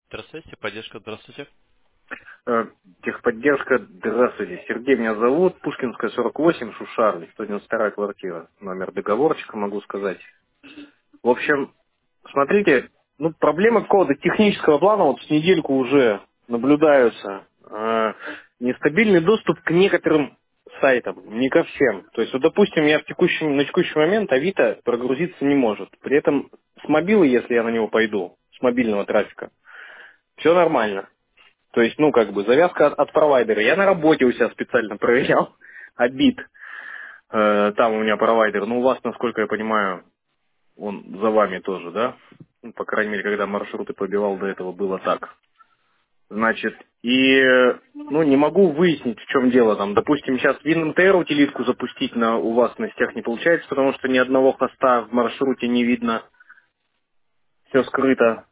Здравствуйте, поддержка, здравствуйте. Э, Техподдержка, здравствуйте. Сергей меня зовут, Пушкинская, 48, Шушар, 192 квартира. Номер договорчика могу сказать. В общем, смотрите, ну, проблемы какого-то технического плана вот с недельку уже наблюдаются. Нестабильный доступ к некоторым сайтам, не ко всем. То есть, вот, допустим, на текущий момент Авито прогрузиться не может. При этом с мобилы, если я на него пойду, с мобильного трафика, все нормально. То есть, ну, как бы, завязка от провайдера. Я на работе у себя специально проверял, Обид. Там у меня провайдер. Ну, у вас, насколько я понимаю, он за вами тоже, да? Ну, по крайней мере, когда маршруты побивал до этого, было так. Значит, ну, не могу выяснить, в чем дело там. Допустим, сейчас WinMTR утилитку запустить у вас на сетях не получается, потому что ни одного хоста в маршруте не видно. Все скрыто.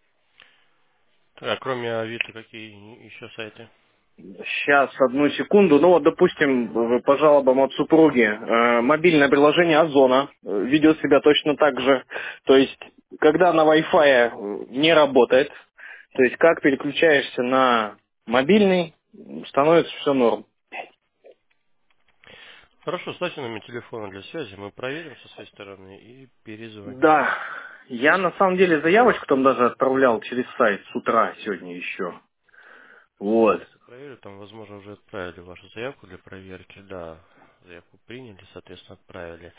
А кроме Авито, какие еще сайты? Сейчас, одну секунду. Ну вот, допустим, по жалобам от супруги, мобильное приложение Озона ведет себя точно так же. То есть, когда на Wi-Fi не работает, то есть, как переключаешься на мобильный, становится все норм. Хорошо, ставьте номер телефона для связи, мы проверим со своей стороны и перезвоним. Да, я на самом деле заявочку там даже отправлял через сайт с утра сегодня еще. Вот. Сейчас я проверю, там, возможно, уже отправили вашу заявку для проверки. Да, заявку приняли, соответственно, отправили.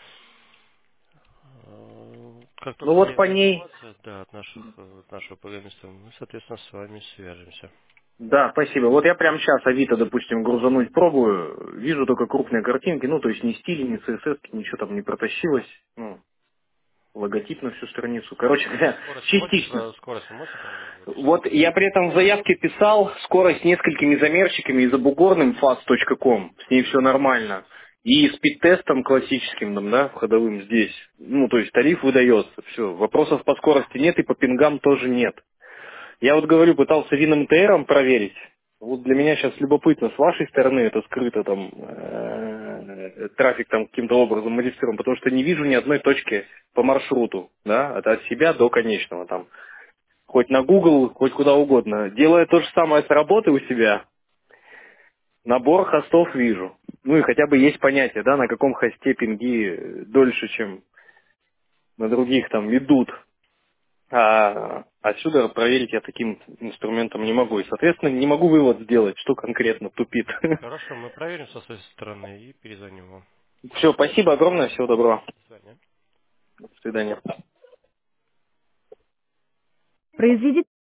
Как Ну только вот по появится ней. информация, да, от нашего программиста, мы, соответственно, с вами свяжемся. Да, спасибо. Вот я прямо сейчас Авито, допустим, грузануть пробую, вижу только крупные картинки, ну, то есть ни стили, ни CSS, ничего там не протащилось, ну, логотип на всю страницу. Короче говоря, частично. Скорость вы можете проанализировать, что не Вот так? я при этом в заявке писал скорость несколькими замерщиками и забугорным fast.com, с ней все нормально. И спид-тестом классическим, там, да, входовым здесь. Ну, то есть тариф выдается, все. Вопросов по скорости нет и по пингам тоже нет. Я вот говорю, пытался WinMTR проверить. Вот для меня сейчас любопытно, с вашей стороны это скрыто там, трафик там каким-то образом модифицирован, потому что не вижу ни одной точки по маршруту, да, это от себя до конечного там. Хоть на Google, хоть куда угодно. Делая то же самое с работы у себя, набор хостов вижу. Ну и хотя бы есть понятие, да, на каком хосте пинги дольше, чем на других там идут. А отсюда проверить я таким инструментом не могу. И, соответственно, не могу вывод сделать, что конкретно тупит. Хорошо, мы проверим со своей стороны и перезвоним вам. Все, спасибо огромное, всего доброго. До свидания. До свидания. Произведите